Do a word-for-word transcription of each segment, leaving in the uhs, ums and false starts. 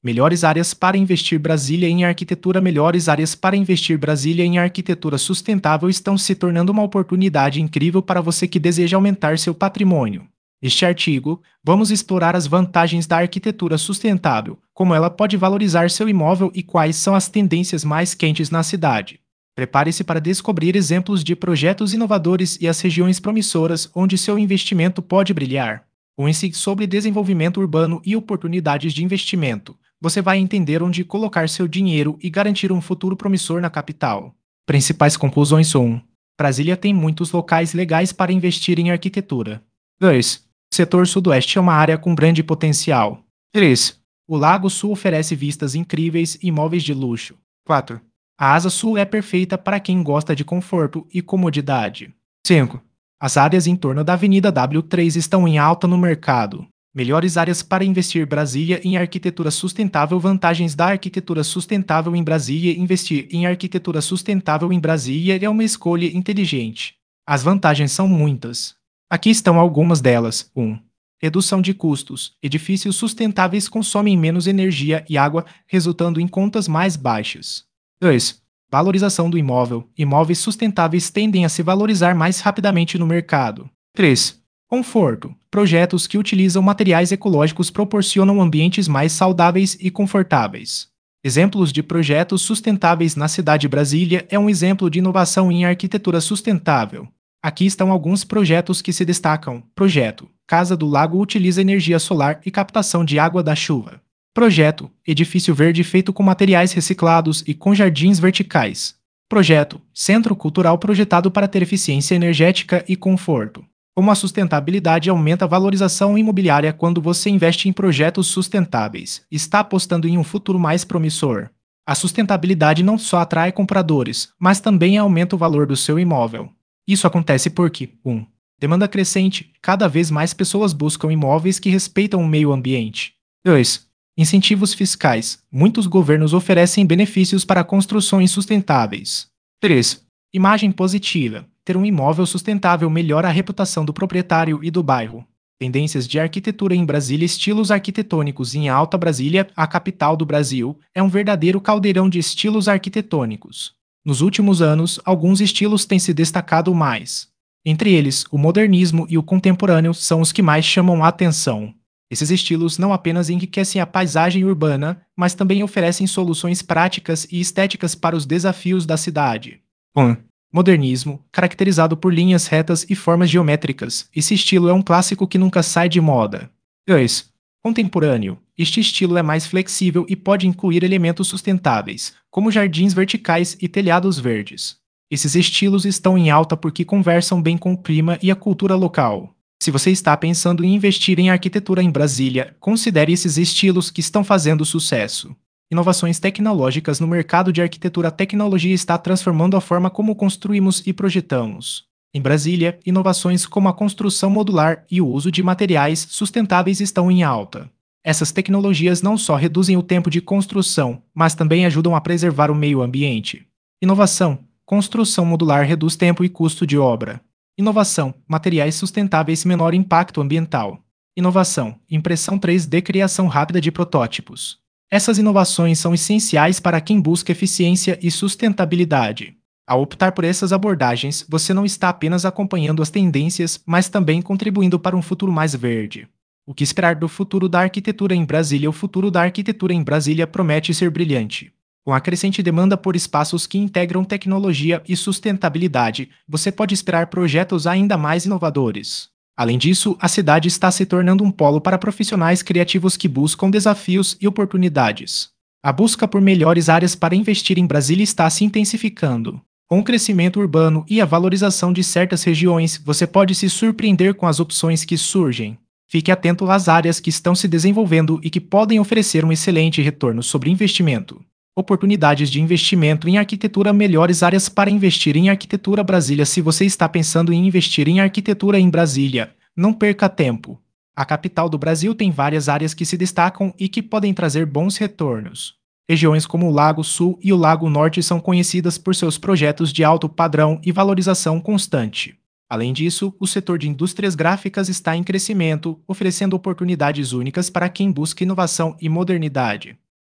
Melhores áreas para investir Brasília em arquitetura. Melhores áreas para investir Brasília em arquitetura sustentável estão se tornando uma oportunidade incrível para você que deseja aumentar seu patrimônio. Neste artigo, vamos explorar as vantagens da arquitetura sustentável, como ela pode valorizar seu imóvel e quais são as tendências mais quentes na cidade. Prepare-se para descobrir exemplos de projetos inovadores e as regiões promissoras onde seu investimento pode brilhar. Une-se sobre desenvolvimento urbano e oportunidades de investimento. Você vai entender onde colocar seu dinheiro e garantir um futuro promissor na capital. Principais conclusões: um. Brasília tem muitos locais legais para investir em arquitetura. dois. O setor sudoeste é uma área com grande potencial. três. O Lago Sul oferece vistas incríveis e imóveis de luxo. quatro. A Asa Sul é perfeita para quem gosta de conforto e comodidade. cinco. As áreas em torno da Avenida W três estão em alta no mercado. Melhores áreas para investir Brasília em arquitetura sustentável. Vantagens da arquitetura sustentável em Brasília. Investir em arquitetura sustentável em Brasília é uma escolha inteligente. As vantagens são muitas. Aqui estão algumas delas. um. Redução de custos. Edifícios sustentáveis consomem menos energia e água, resultando em contas mais baixas. dois. Valorização do imóvel. Imóveis sustentáveis tendem a se valorizar mais rapidamente no mercado. três. Conforto. Projetos que utilizam materiais ecológicos proporcionam ambientes mais saudáveis e confortáveis. Exemplos de projetos sustentáveis na cidade de Brasília é um exemplo de inovação em arquitetura sustentável. Aqui estão alguns projetos que se destacam. Projeto: Casa do Lago utiliza energia solar e captação de água da chuva. Projeto: Edifício verde feito com materiais reciclados e com jardins verticais. Projeto: Centro cultural projetado para ter eficiência energética e conforto. Como a sustentabilidade aumenta a valorização imobiliária quando você investe em projetos sustentáveis, está apostando em um futuro mais promissor. A sustentabilidade não só atrai compradores, mas também aumenta o valor do seu imóvel. Isso acontece porque: um. Demanda crescente. Cada vez mais pessoas buscam imóveis que respeitam o meio ambiente. dois. Incentivos fiscais. Muitos governos oferecem benefícios para construções sustentáveis. três. Imagem positiva. Ter um imóvel sustentável melhora a reputação do proprietário e do bairro. Tendências de arquitetura em Brasília. Estilos arquitetônicos em Alta Brasília, a capital do Brasil, é um verdadeiro caldeirão de estilos arquitetônicos. Nos últimos anos, alguns estilos têm se destacado mais. Entre eles, o modernismo e o contemporâneo são os que mais chamam a atenção. Esses estilos não apenas enriquecem a paisagem urbana, mas também oferecem soluções práticas e estéticas para os desafios da cidade. um. Modernismo, caracterizado por linhas retas e formas geométricas. Esse estilo é um clássico que nunca sai de moda. dois. Contemporâneo. Este estilo é mais flexível e pode incluir elementos sustentáveis, como jardins verticais e telhados verdes. Esses estilos estão em alta porque conversam bem com o clima e a cultura local. Se você está pensando em investir em arquitetura em Brasília, considere esses estilos que estão fazendo sucesso. Inovações tecnológicas no mercado de arquitetura. A tecnologia está transformando a forma como construímos e projetamos. Em Brasília, inovações como a construção modular e o uso de materiais sustentáveis estão em alta. Essas tecnologias não só reduzem o tempo de construção, mas também ajudam a preservar o meio ambiente. Inovação: construção modular reduz tempo e custo de obra. Inovação: materiais sustentáveis, menor impacto ambiental. Inovação: impressão três D, criação rápida de protótipos. Essas inovações são essenciais para quem busca eficiência e sustentabilidade. Ao optar por essas abordagens, você não está apenas acompanhando as tendências, mas também contribuindo para um futuro mais verde. O que esperar do futuro da arquitetura em Brasília? O futuro da arquitetura em Brasília promete ser brilhante. Com a crescente demanda por espaços que integram tecnologia e sustentabilidade, você pode esperar projetos ainda mais inovadores. Além disso, a cidade está se tornando um polo para profissionais criativos que buscam desafios e oportunidades. A busca por melhores áreas para investir em Brasília está se intensificando. Com o crescimento urbano e a valorização de certas regiões, você pode se surpreender com as opções que surgem. Fique atento às áreas que estão se desenvolvendo e que podem oferecer um excelente retorno sobre investimento. Oportunidades de investimento em arquitetura. Melhores áreas para investir em arquitetura Brasília. Se você está pensando em investir em arquitetura em Brasília, não perca tempo. A capital do Brasil tem várias áreas que se destacam e que podem trazer bons retornos. Regiões como o Lago Sul e o Lago Norte são conhecidas por seus projetos de alto padrão e valorização constante. Além disso, o setor de indústrias gráficas está em crescimento, oferecendo oportunidades únicas para quem busca inovação e modernidade.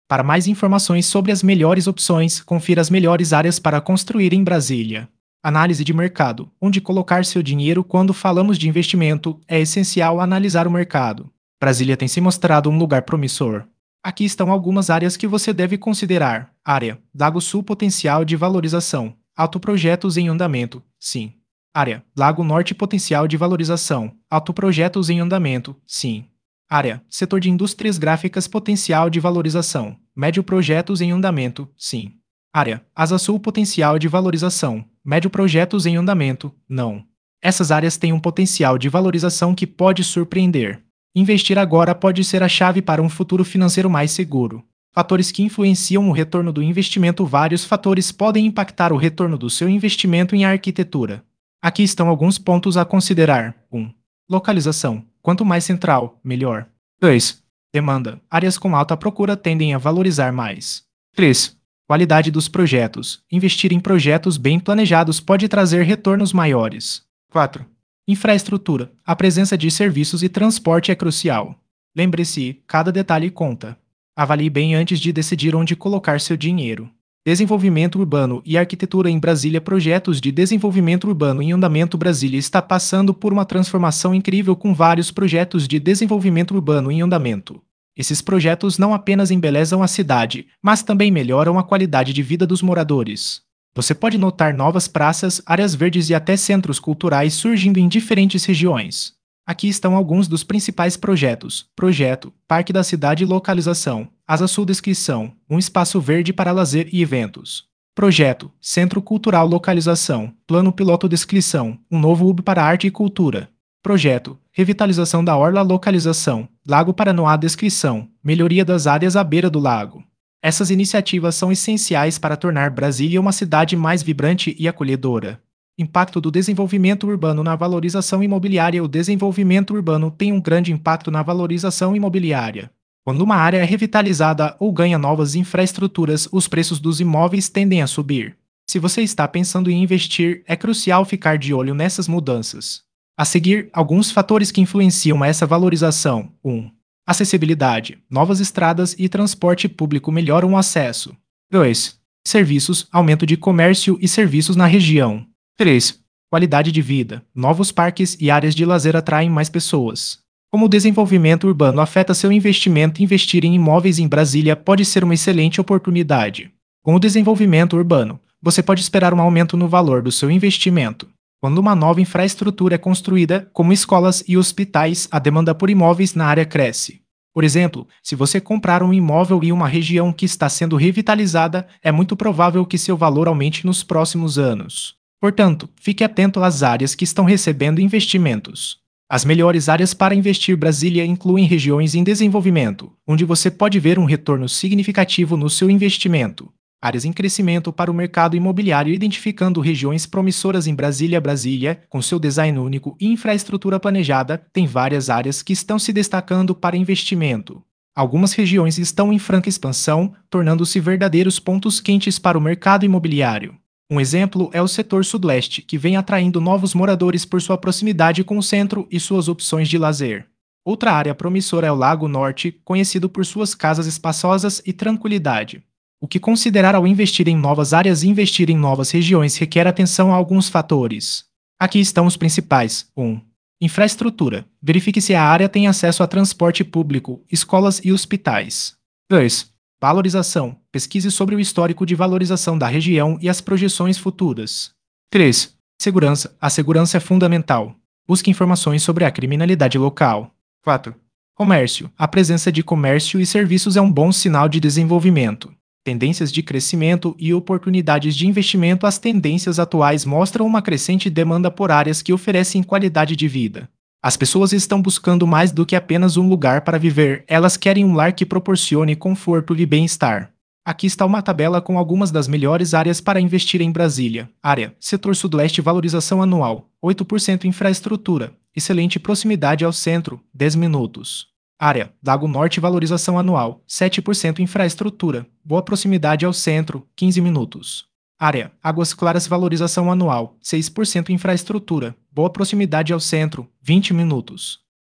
Para mais informações sobre as melhores opções, confira as melhores áreas para construir em Brasília. Análise de mercado. Onde colocar seu dinheiro quando falamos de investimento, é essencial analisar o mercado. Brasília tem se mostrado um lugar promissor. Aqui estão algumas áreas que você deve considerar. Área: Lago Sul, potencial de valorização. Autoprojetos em andamento. Sim. Área: Lago Norte, potencial de valorização. Autoprojetos em andamento. Sim. Área: Setor de indústrias gráficas, potencial de valorização. Médio, projetos em andamento. Sim. Área: Asa Sul, potencial de valorização. Médio, projetos em andamento. Não. Essas áreas têm um potencial de valorização que pode surpreender. Investir agora pode ser a chave para um futuro financeiro mais seguro. Fatores que influenciam o retorno do investimento. Vários fatores podem impactar o retorno do seu investimento em arquitetura. Aqui estão alguns pontos a considerar. um. Localização. Quanto mais central, melhor. dois. Demanda. Áreas com alta procura tendem a valorizar mais. três. Qualidade dos projetos. Investir em projetos bem planejados pode trazer retornos maiores. quatro. Infraestrutura. A presença de serviços e transporte é crucial. Lembre-se, cada detalhe conta. Avalie bem antes de decidir onde colocar seu dinheiro. Desenvolvimento urbano e arquitetura em Brasília. Projetos de desenvolvimento urbano em andamento. Brasília está passando por uma transformação incrível com vários projetos de desenvolvimento urbano em andamento. Esses projetos não apenas embelezam a cidade, mas também melhoram a qualidade de vida dos moradores. Você pode notar novas praças, áreas verdes e até centros culturais surgindo em diferentes regiões. Aqui estão alguns dos principais projetos. Projeto: Parque da Cidade. Localização: Asa Sul. Descrição: um espaço verde para lazer e eventos. Projeto: Centro Cultural. Localização: Plano piloto. Descrição: um novo hub para arte e cultura. Projeto: Revitalização da Orla. Localização: Lago Paranoá. Descrição: melhoria das áreas à beira do lago. Essas iniciativas são essenciais para tornar Brasília uma cidade mais vibrante e acolhedora. Impacto do desenvolvimento urbano na valorização imobiliária. O desenvolvimento urbano tem um grande impacto na valorização imobiliária. Quando uma área é revitalizada ou ganha novas infraestruturas, os preços dos imóveis tendem a subir. Se você está pensando em investir, é crucial ficar de olho nessas mudanças. A seguir, alguns fatores que influenciam essa valorização. um. Acessibilidade. Novas estradas e transporte público melhoram o acesso. dois. Serviços. Aumento de comércio e serviços na região. três. Qualidade de vida. Novos parques e áreas de lazer atraem mais pessoas. Como o desenvolvimento urbano afeta seu investimento, investir em imóveis em Brasília pode ser uma excelente oportunidade. Com o desenvolvimento urbano, você pode esperar um aumento no valor do seu investimento. Quando uma nova infraestrutura é construída, como escolas e hospitais, a demanda por imóveis na área cresce. Por exemplo, se você comprar um imóvel em uma região que está sendo revitalizada, é muito provável que seu valor aumente nos próximos anos. Portanto, fique atento às áreas que estão recebendo investimentos. As melhores áreas para investir. Brasília incluem regiões em desenvolvimento, onde você pode ver um retorno significativo no seu investimento. Áreas em crescimento para o mercado imobiliário. Identificando regiões promissoras em Brasília. Brasília, com seu design único e infraestrutura planejada, tem várias áreas que estão se destacando para investimento. Algumas regiões estão em franca expansão, tornando-se verdadeiros pontos quentes para o mercado imobiliário. Um exemplo é o setor Sudeste, que vem atraindo novos moradores por sua proximidade com o centro e suas opções de lazer. Outra área promissora é o Lago Norte, conhecido por suas casas espaçosas e tranquilidade. O que considerar ao investir em novas áreas? Investir em novas regiões requer atenção a alguns fatores. Aqui estão os principais. um. Infraestrutura. Verifique se a área tem acesso a transporte público, escolas e hospitais. dois. Valorização. Pesquise sobre o histórico de valorização da região e as projeções futuras. três. Segurança. A segurança é fundamental. Busque informações sobre a criminalidade local. quatro. Comércio. A presença de comércio e serviços é um bom sinal de desenvolvimento. Tendências de crescimento e oportunidades de investimento. As tendências atuais mostram uma crescente demanda por áreas que oferecem qualidade de vida. As pessoas estão buscando mais do que apenas um lugar para viver, elas querem um lar que proporcione conforto e bem-estar. Aqui está uma tabela com algumas das melhores áreas para investir em Brasília. Área: Setor Sudeste. Valorização anual: oito por cento. Infraestrutura: excelente proximidade ao centro, dez minutos. Área: Lago Norte. Valorização anual: sete por cento. Infraestrutura: boa proximidade ao centro, quinze minutos. Área: Águas Claras. Valorização anual: seis por cento. Infraestrutura: boa proximidade ao centro, vinte minutos.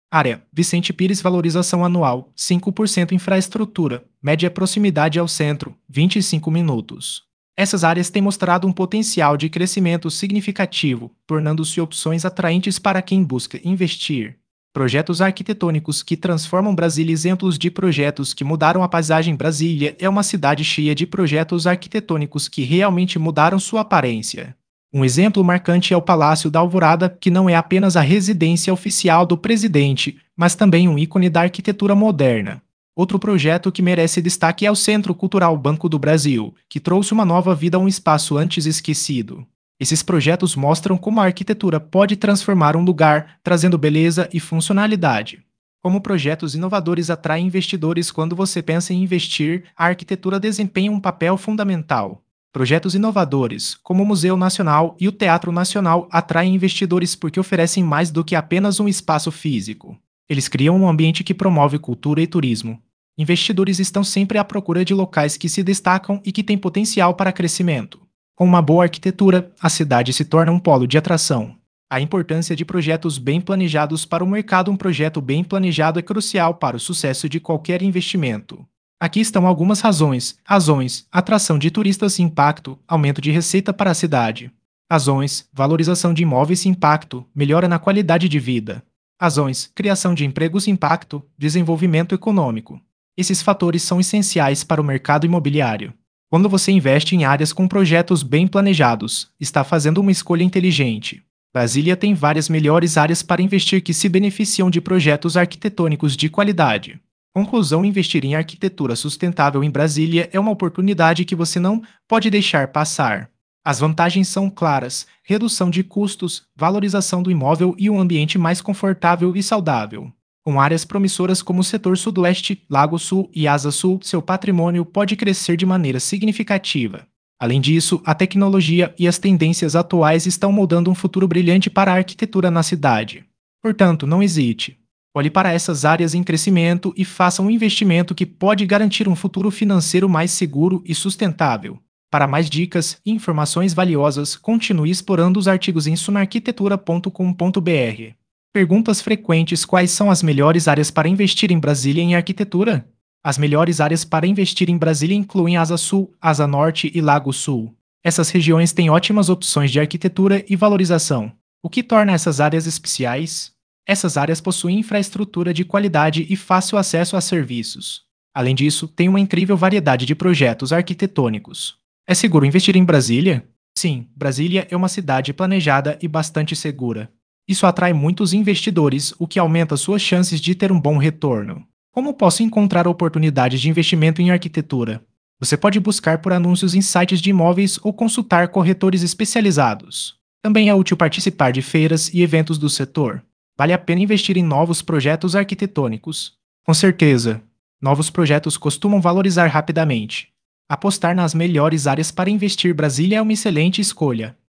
Área: Vicente Pires. Valorização anual: cinco por cento. Infraestrutura: média proximidade ao centro: vinte e cinco minutos. Essas áreas têm mostrado um potencial de crescimento significativo, tornando-se opções atraentes para quem busca investir. Projetos arquitetônicos que transformam Brasília. Exemplos de projetos que mudaram a paisagem. Brasília é uma cidade cheia de projetos arquitetônicos que realmente mudaram sua aparência. Um exemplo marcante é o Palácio da Alvorada, que não é apenas a residência oficial do presidente, mas também um ícone da arquitetura moderna. Outro projeto que merece destaque é o Centro Cultural Banco do Brasil, que trouxe uma nova vida a um espaço antes esquecido. Esses projetos mostram como a arquitetura pode transformar um lugar, trazendo beleza e funcionalidade. Como projetos inovadores atraem investidores. Quando você pensa em investir, a arquitetura desempenha um papel fundamental. Projetos inovadores, como o Museu Nacional e o Teatro Nacional, atraem investidores porque oferecem mais do que apenas um espaço físico. Eles criam um ambiente que promove cultura e turismo. Investidores estão sempre à procura de locais que se destacam e que têm potencial para crescimento. Com uma boa arquitetura, a cidade se torna um polo de atração. A importância de projetos bem planejados para o mercado. Um projeto bem planejado é crucial para o sucesso de qualquer investimento. Aqui estão algumas razões. Razões: atração de turistas. Impacto: aumento de receita para a cidade. Razões: valorização de imóveis. Impacto: melhora na qualidade de vida. Razões: criação de empregos. Impacto: desenvolvimento econômico. Esses fatores são essenciais para o mercado imobiliário. Quando você investe em áreas com projetos bem planejados, está fazendo uma escolha inteligente. Brasília tem várias melhores áreas para investir que se beneficiam de projetos arquitetônicos de qualidade. Conclusão: investir em arquitetura sustentável em Brasília é uma oportunidade que você não pode deixar passar. As vantagens são claras: redução de custos, valorização do imóvel e um ambiente mais confortável e saudável. Com áreas promissoras como o setor Sudoeste, Lago Sul e Asa Sul, seu patrimônio pode crescer de maneira significativa. Além disso, a tecnologia e as tendências atuais estão moldando um futuro brilhante para a arquitetura na cidade. Portanto, não hesite. Olhe para essas áreas em crescimento e faça um investimento que pode garantir um futuro financeiro mais seguro e sustentável. Para mais dicas e informações valiosas, continue explorando os artigos em sumarquitetura ponto com ponto br. Perguntas frequentes: quais são as melhores áreas para investir em Brasília em arquitetura? As melhores áreas para investir em Brasília incluem Asa Sul, Asa Norte e Lago Sul. Essas regiões têm ótimas opções de arquitetura e valorização. O que torna essas áreas especiais? Essas áreas possuem infraestrutura de qualidade e fácil acesso a serviços. Além disso, tem uma incrível variedade de projetos arquitetônicos. É seguro investir em Brasília? Sim, Brasília é uma cidade planejada e bastante segura. Isso atrai muitos investidores, o que aumenta suas chances de ter um bom retorno. Como posso encontrar oportunidades de investimento em arquitetura? Você pode buscar por anúncios em sites de imóveis ou consultar corretores especializados. Também é útil participar de feiras e eventos do setor. Vale a pena investir em novos projetos arquitetônicos? Com certeza. Novos projetos costumam valorizar rapidamente. Apostar nas melhores áreas para investir. Brasília é uma excelente escolha.